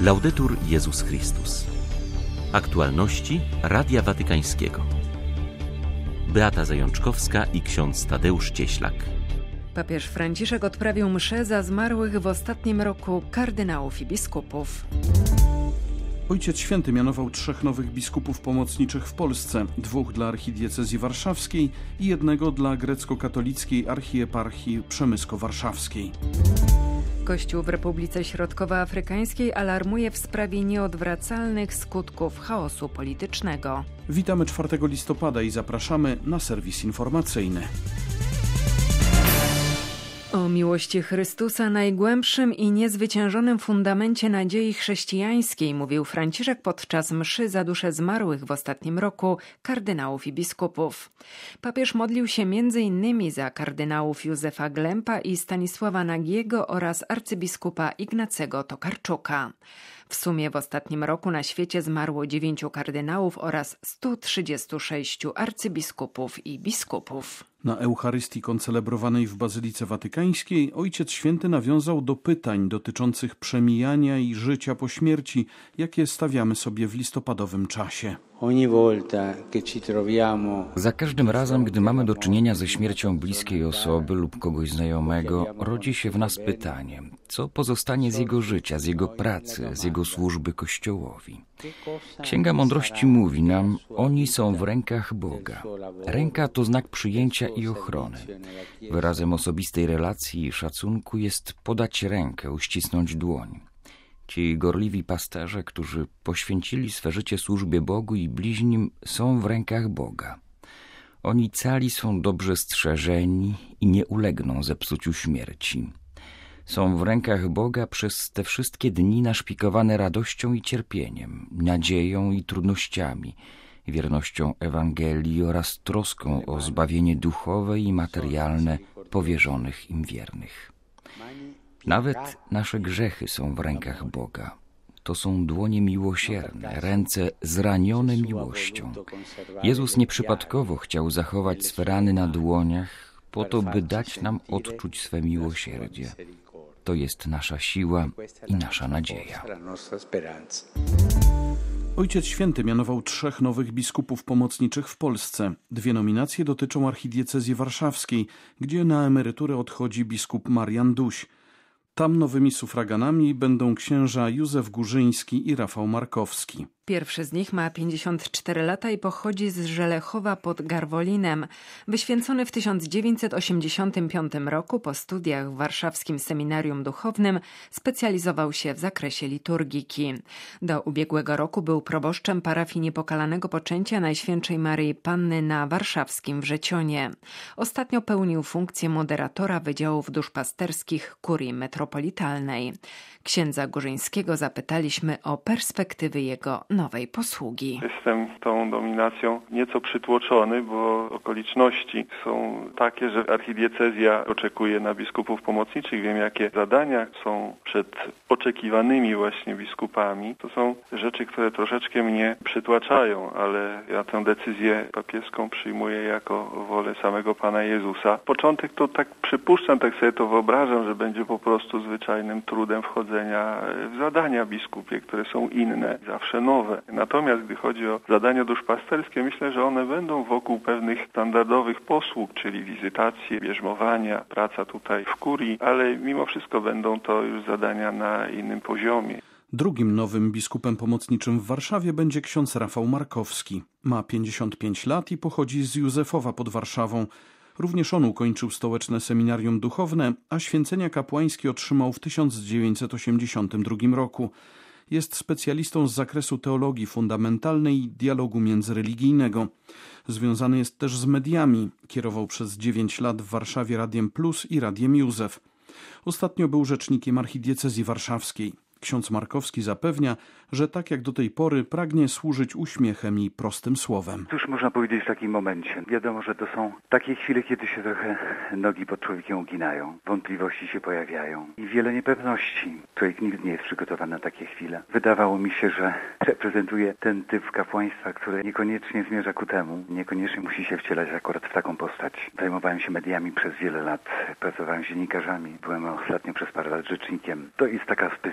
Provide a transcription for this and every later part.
Laudetur Jezus Chrystus. Aktualności Radia Watykańskiego. Beata Zajączkowska i ksiądz Tadeusz Cieślak. Papież Franciszek odprawił mszę za zmarłych w ostatnim roku kardynałów i biskupów. Ojciec Święty mianował 3 nowych biskupów pomocniczych w Polsce, 2 dla archidiecezji warszawskiej i 1 dla grecko-katolickiej archieparchii przemysko-warszawskiej. Kościół w Republice Środkowoafrykańskiej alarmuje w sprawie nieodwracalnych skutków chaosu politycznego. Witamy 4 listopada i zapraszamy na serwis informacyjny. O miłości Chrystusa, najgłębszym i niezwyciężonym fundamencie nadziei chrześcijańskiej, mówił Franciszek podczas mszy za dusze zmarłych w ostatnim roku kardynałów i biskupów. Papież modlił się m.in. za kardynałów Józefa Glempa i Stanisława Nagiego oraz arcybiskupa Ignacego Tokarczuka. W sumie w ostatnim roku na świecie zmarło 9 kardynałów oraz 136 arcybiskupów i biskupów. Na Eucharystii koncelebrowanej w Bazylice Watykańskiej Ojciec Święty nawiązał do pytań dotyczących przemijania i życia po śmierci, jakie stawiamy sobie w listopadowym czasie. Za każdym razem, gdy mamy do czynienia ze śmiercią bliskiej osoby lub kogoś znajomego, rodzi się w nas pytanie, co pozostanie z jego życia, z jego pracy, z jego służby Kościołowi. Księga Mądrości mówi nam, oni są w rękach Boga. Ręka to znak przyjęcia i ochrony. Wyrazem osobistej relacji i szacunku jest podać rękę, uścisnąć dłoń. Ci gorliwi pasterze, którzy poświęcili swe życie służbie Bogu i bliźnim, są w rękach Boga. Oni cali są dobrze strzeżeni i nie ulegną zepsuciu śmierci. Są w rękach Boga przez te wszystkie dni naszpikowane radością i cierpieniem, nadzieją i trudnościami, wiernością Ewangelii oraz troską o zbawienie duchowe i materialne powierzonych im wiernych. Nawet nasze grzechy są w rękach Boga. To są dłonie miłosierne, ręce zranione miłością. Jezus nieprzypadkowo chciał zachować swe rany na dłoniach, po to, by dać nam odczuć swe miłosierdzie. To jest nasza siła i nasza nadzieja. Ojciec Święty mianował 3 nowych biskupów pomocniczych w Polsce. 2 nominacje dotyczą archidiecezji warszawskiej, gdzie na emeryturę odchodzi biskup Marian Duś. Tam nowymi sufraganami będą księża Józef Górzyński i Rafał Markowski. Pierwszy z nich ma 54 lata i pochodzi z Żelechowa pod Garwolinem. Wyświęcony w 1985 roku po studiach w warszawskim seminarium duchownym specjalizował się w zakresie liturgiki. Do ubiegłego roku był proboszczem parafii Niepokalanego Poczęcia Najświętszej Maryi Panny na warszawskim Wrzecionie. Ostatnio pełnił funkcję moderatora Wydziałów Duszpasterskich Kurii Metropolitalnej. Księdza Górzyńskiego zapytaliśmy o perspektywy jego nowej posługi. Jestem tą nominacją nieco przytłoczony, bo okoliczności są takie, że archidiecezja oczekuje na biskupów pomocniczych. Wiem, jakie zadania są przed oczekiwanymi właśnie biskupami. To są rzeczy, które troszeczkę mnie przytłaczają, ale ja tę decyzję papieską przyjmuję jako wolę samego Pana Jezusa. Początek to tak przypuszczam, tak sobie to wyobrażam, że będzie po prostu zwyczajnym trudem wchodzenia w zadania biskupie, które są inne, zawsze nowe. Natomiast gdy chodzi o zadania duszpasterskie, myślę, że one będą wokół pewnych standardowych posług, czyli wizytacje, bierzmowania, praca tutaj w kurii, ale mimo wszystko będą to już zadania na innym poziomie. Drugim nowym biskupem pomocniczym w Warszawie będzie ksiądz Rafał Markowski. Ma 55 lat i pochodzi z Józefowa pod Warszawą. Również on ukończył stołeczne seminarium duchowne, a święcenia kapłańskie otrzymał w 1982 roku. Jest specjalistą z zakresu teologii fundamentalnej i dialogu międzyreligijnego. Związany jest też z mediami. Kierował przez 9 lat w Warszawie Radiem Plus i Radiem Józef. Ostatnio był rzecznikiem archidiecezji warszawskiej. Ksiądz Markowski zapewnia, że tak jak do tej pory pragnie służyć uśmiechem i prostym słowem. Cóż można powiedzieć w takim momencie? Wiadomo, że to są takie chwile, kiedy się trochę nogi pod człowiekiem uginają, wątpliwości się pojawiają i wiele niepewności. Człowiek nigdy nie jest przygotowany na takie chwile. Wydawało mi się, że reprezentuję ten typ kapłaństwa, które niekoniecznie zmierza ku temu, niekoniecznie musi się wcielać akurat w taką postać. Zajmowałem się mediami przez wiele lat, pracowałem z dziennikarzami, byłem ostatnio przez parę lat rzecznikiem. To jest taka specyfika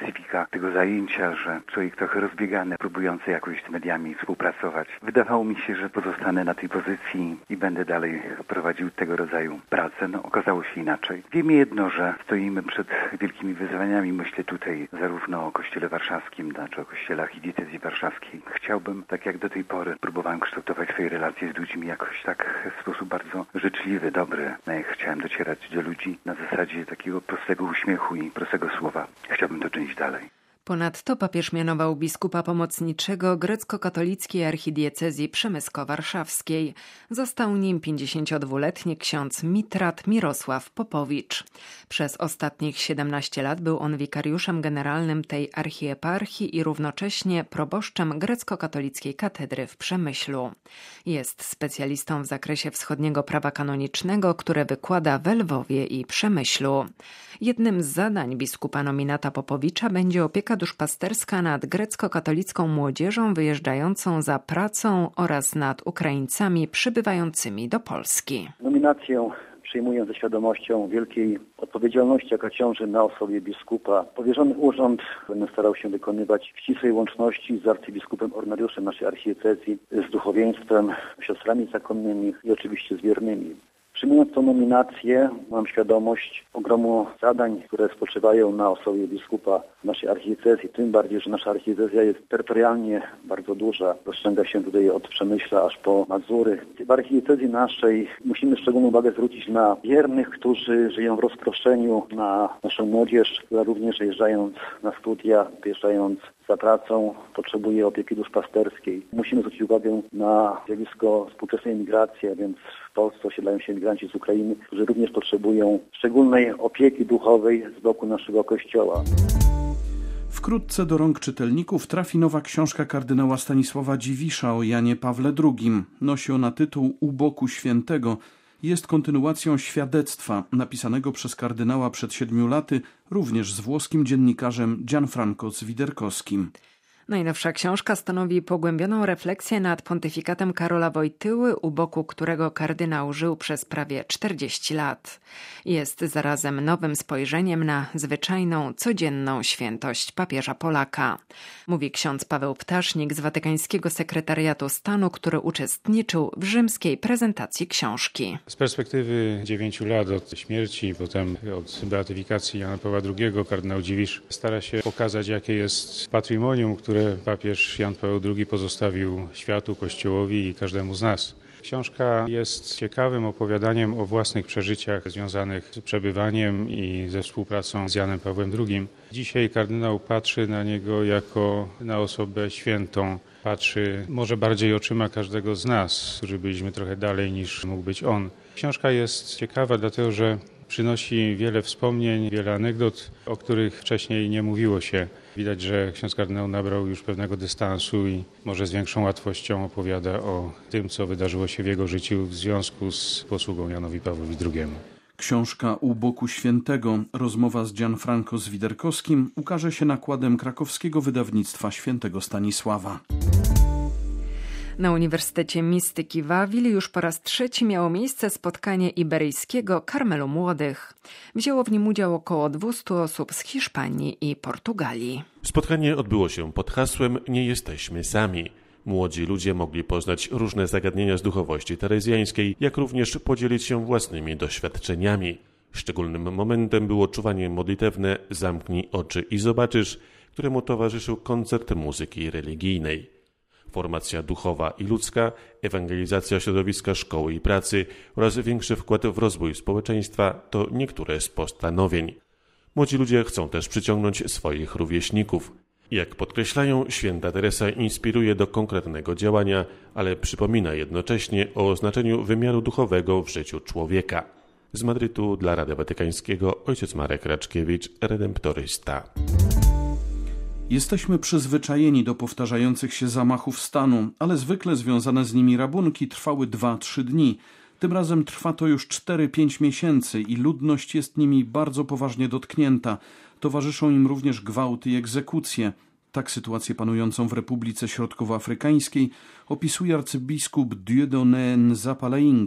atmosfera tego zajęcia, że człowiek trochę rozbiegany, próbujący jakoś z mediami współpracować. Wydawało mi się, że pozostanę na tej pozycji i będę dalej prowadził tego rodzaju pracę. Okazało się inaczej. Wiemy jedno, że stoimy przed wielkimi wyzwaniami. Myślę tutaj zarówno o Kościele Warszawskim, znaczy o Kościele Archidiecezji Warszawskiej. Chciałbym, tak jak do tej pory, próbowałem kształtować swoje relacje z ludźmi jakoś tak w sposób bardzo życzliwy, dobry. Chciałem docierać do ludzi na zasadzie takiego prostego uśmiechu i prostego słowa. Chciałbym to czynić dalej. Ponadto papież mianował biskupa pomocniczego grecko-katolickiej archidiecezji przemysko-warszawskiej. Został nim 52-letni ksiądz mitrat Mirosław Popowicz. Przez ostatnich 17 lat był on wikariuszem generalnym tej archieparchii i równocześnie proboszczem grecko-katolickiej katedry w Przemyślu. Jest specjalistą w zakresie wschodniego prawa kanonicznego, które wykłada w Lwowie i Przemyślu. Jednym z zadań biskupa nominata Popowicza będzie opieka duszpasterska nad grecko-katolicką młodzieżą wyjeżdżającą za pracą oraz nad Ukraińcami przybywającymi do Polski. Nominację przyjmuję ze świadomością wielkiej odpowiedzialności, jaka ciąży na osobie biskupa. Powierzony urząd będę starał się wykonywać w ścisłej łączności z arcybiskupem ordynariuszem naszej archidiecezji, z duchowieństwem, siostrami zakonnymi i oczywiście z wiernymi. Przyjmując tę nominację, mam świadomość ogromu zadań, które spoczywają na osobie biskupa naszej archidiecezji. Tym bardziej, że nasza archidiecezja jest terytorialnie bardzo duża. Rozciąga się tutaj od Przemyśla aż po Mazury. W archidiecezji naszej musimy szczególną uwagę zwrócić na wiernych, którzy żyją w rozproszeniu, na naszą młodzież, która również wyjeżdżając na studia, wyjeżdżając za pracą, potrzebuje opieki duszpasterskiej. Musimy zwrócić uwagę na zjawisko współczesnej emigracji, a więc w Polsce osiedlają się emigranci z Ukrainy, którzy również potrzebują szczególnej opieki duchowej z boku naszego Kościoła. Wkrótce do rąk czytelników trafi nowa książka kardynała Stanisława Dziwisza o Janie Pawle II. Nosi ona tytuł U boku świętego. Jest kontynuacją świadectwa napisanego przez kardynała przed 7 laty, również z włoskim dziennikarzem Gianfranco Zwiderkowskim. Najnowsza książka stanowi pogłębioną refleksję nad pontyfikatem Karola Wojtyły, u boku którego kardynał żył przez prawie 40 lat. Jest zarazem nowym spojrzeniem na zwyczajną, codzienną świętość papieża Polaka. Mówi ksiądz Paweł Ptasznik z Watykańskiego Sekretariatu Stanu, który uczestniczył w rzymskiej prezentacji książki. Z perspektywy 9 lat od śmierci, potem od beatyfikacji Jana Pawła II, kardynał Dziwisz stara się pokazać, jakie jest patrimonium, które papież Jan Paweł II pozostawił światu, Kościołowi i każdemu z nas. Książka jest ciekawym opowiadaniem o własnych przeżyciach związanych z przebywaniem i ze współpracą z Janem Pawłem II. Dzisiaj kardynał patrzy na niego jako na osobę świętą. Patrzy może bardziej oczyma każdego z nas, którzy byliśmy trochę dalej niż mógł być on. Książka jest ciekawa dlatego, że przynosi wiele wspomnień, wiele anegdot, o których wcześniej nie mówiło się. Widać, że ksiądz kardynał nabrał już pewnego dystansu i może z większą łatwością opowiada o tym, co wydarzyło się w jego życiu w związku z posługą Janowi Pawłowi II. Książka U boku świętego, rozmowa z Gianfranco Zwiderkowskim, ukaże się nakładem krakowskiego wydawnictwa Świętego Stanisława. Na Uniwersytecie Mistyki w Awili już po raz 3 miało miejsce spotkanie iberyjskiego Karmelu Młodych. Wzięło w nim udział około 200 osób z Hiszpanii i Portugalii. Spotkanie odbyło się pod hasłem Nie jesteśmy sami. Młodzi ludzie mogli poznać różne zagadnienia z duchowości terezjańskiej, jak również podzielić się własnymi doświadczeniami. Szczególnym momentem było czuwanie modlitewne Zamknij oczy i zobaczysz, któremu towarzyszył koncert muzyki religijnej. Formacja duchowa i ludzka, ewangelizacja środowiska szkoły i pracy oraz większy wkład w rozwój społeczeństwa to niektóre z postanowień. Młodzi ludzie chcą też przyciągnąć swoich rówieśników. Jak podkreślają, święta Teresa inspiruje do konkretnego działania, ale przypomina jednocześnie o znaczeniu wymiaru duchowego w życiu człowieka. Z Madrytu dla Radia Watykańskiego ojciec Marek Raczkiewicz, redemptorysta. Jesteśmy przyzwyczajeni do powtarzających się zamachów stanu, ale zwykle związane z nimi rabunki trwały 2-3 dni. Tym razem trwa to już 4-5 miesięcy i ludność jest nimi bardzo poważnie dotknięta. Towarzyszą im również gwałty i egzekucje. Tak sytuację panującą w Republice Środkowoafrykańskiej opisuje arcybiskup Dieudonné Nzapalainga.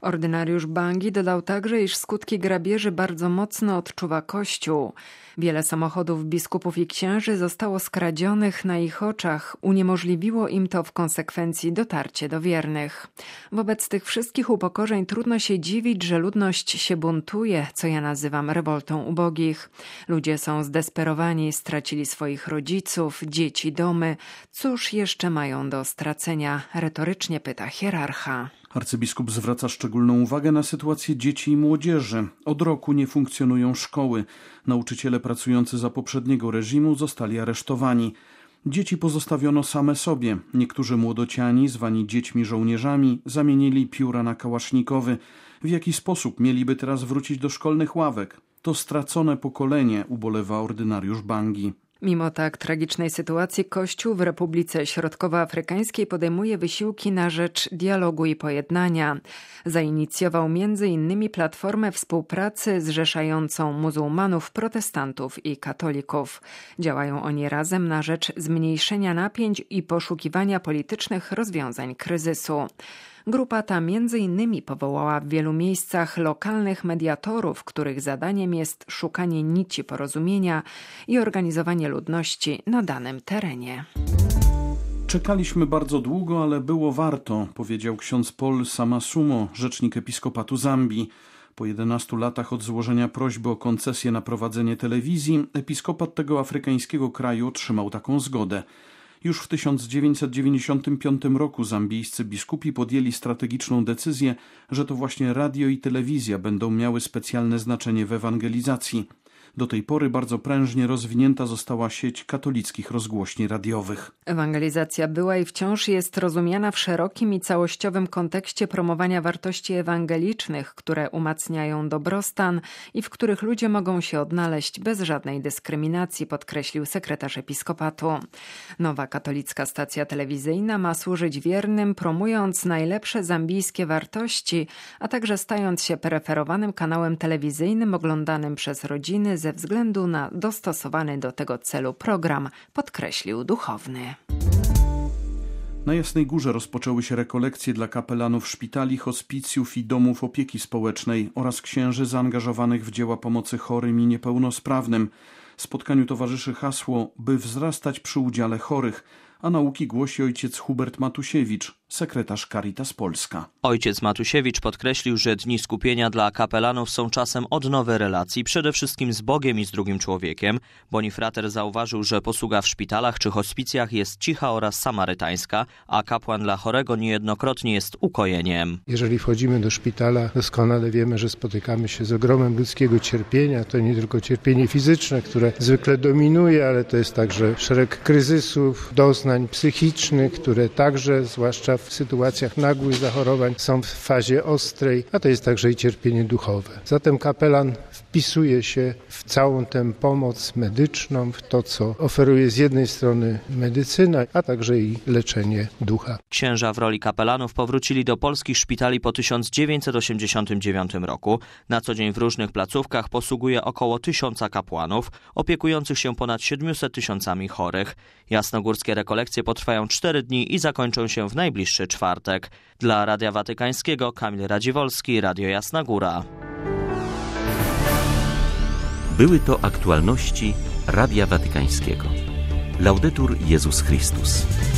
Ordynariusz Bangi dodał także, iż skutki grabieży bardzo mocno odczuwa Kościół. Wiele samochodów biskupów i księży zostało skradzionych na ich oczach. Uniemożliwiło im to w konsekwencji dotarcie do wiernych. Wobec tych wszystkich upokorzeń trudno się dziwić, że ludność się buntuje, co ja nazywam rewoltą ubogich. Ludzie są zdesperowani, stracili swoich rodziców, dzieci, domy. Cóż jeszcze mają do stracenia? Retorycznie pyta hierarcha. Arcybiskup zwraca szczególną uwagę na sytuację dzieci i młodzieży. Od roku nie funkcjonują szkoły. Nauczyciele pracujący za poprzedniego reżimu zostali aresztowani. Dzieci pozostawiono same sobie. Niektórzy młodociani, zwani dziećmi żołnierzami, zamienili pióra na kałasznikowy. W jaki sposób mieliby teraz wrócić do szkolnych ławek? To stracone pokolenie, ubolewa ordynariusz Bangi. Mimo tak tragicznej sytuacji Kościół w Republice Środkowoafrykańskiej podejmuje wysiłki na rzecz dialogu i pojednania. Zainicjował m.in. platformę współpracy zrzeszającą muzułmanów, protestantów i katolików. Działają oni razem na rzecz zmniejszenia napięć i poszukiwania politycznych rozwiązań kryzysu. Grupa ta m.in. powołała w wielu miejscach lokalnych mediatorów, których zadaniem jest szukanie nici porozumienia i organizowanie ludności na danym terenie. Czekaliśmy bardzo długo, ale było warto, powiedział ksiądz Paul Samasumo, rzecznik episkopatu Zambii. Po 11 latach od złożenia prośby o koncesję na prowadzenie telewizji, episkopat tego afrykańskiego kraju otrzymał taką zgodę. Już w 1995 roku zambijscy biskupi podjęli strategiczną decyzję, że to właśnie radio i telewizja będą miały specjalne znaczenie w ewangelizacji. Do tej pory bardzo prężnie rozwinięta została sieć katolickich rozgłośni radiowych. Ewangelizacja była i wciąż jest rozumiana w szerokim i całościowym kontekście promowania wartości ewangelicznych, które umacniają dobrostan i w których ludzie mogą się odnaleźć bez żadnej dyskryminacji, podkreślił sekretarz episkopatu. Nowa katolicka stacja telewizyjna ma służyć wiernym, promując najlepsze zambijskie wartości, a także stając się preferowanym kanałem telewizyjnym oglądanym przez rodziny ze względu na dostosowany do tego celu program, podkreślił duchowny. Na Jasnej Górze rozpoczęły się rekolekcje dla kapelanów szpitali, hospicjów i domów opieki społecznej oraz księży zaangażowanych w dzieła pomocy chorym i niepełnosprawnym. Spotkaniu towarzyszy hasło, by wzrastać przy udziale chorych, a nauki głosi ojciec Hubert Matusiewicz, sekretarz Caritas Polska. Ojciec Matusiewicz podkreślił, że dni skupienia dla kapelanów są czasem odnowy relacji, przede wszystkim z Bogiem i z drugim człowiekiem. Bonifrater zauważył, że posługa w szpitalach czy hospicjach jest cicha oraz samarytańska, a kapłan dla chorego niejednokrotnie jest ukojeniem. Jeżeli wchodzimy do szpitala, doskonale wiemy, że spotykamy się z ogromem ludzkiego cierpienia. To nie tylko cierpienie fizyczne, które zwykle dominuje, ale to jest także szereg kryzysów, doznań psychicznych, które także, zwłaszcza w sytuacjach nagłych zachorowań, są w fazie ostrej, a to jest także i cierpienie duchowe. Zatem kapelan wpisuje się w całą tę pomoc medyczną, w to, co oferuje z jednej strony medycyna, a także i leczenie ducha. Księża w roli kapelanów powrócili do polskich szpitali po 1989 roku. Na co dzień w różnych placówkach posługuje około 1000 kapłanów, opiekujących się ponad 700 tysiącami chorych. Jasnogórskie rekolekcje potrwają 4 dni i zakończą się w najbliższy czwartek. Dla Radia Watykańskiego Kamil Radziwolski, Radio Jasna Góra. Były to aktualności Radia Watykańskiego. Laudetur Jezus Chrystus.